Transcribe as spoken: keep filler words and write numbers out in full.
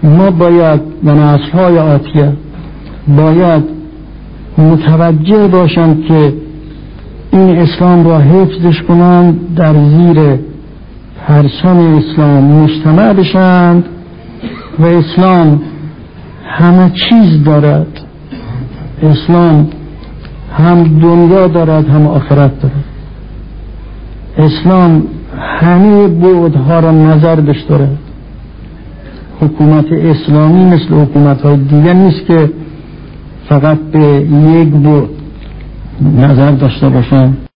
ما باید و نسل‌های آتیه باید متوجه باشند که این اسلام را حفظش کنند، در زیر پرچم اسلام مجتمع بشند و اسلام همه چیز دارد. اسلام هم دنیا دارد هم آخرت دارد. اسلام همه بعدها را نظر بش دارد. حکومت اسلامی مثل حکومت‌های دیگر نیست که فقط به یک بعد نظر داشته باشند.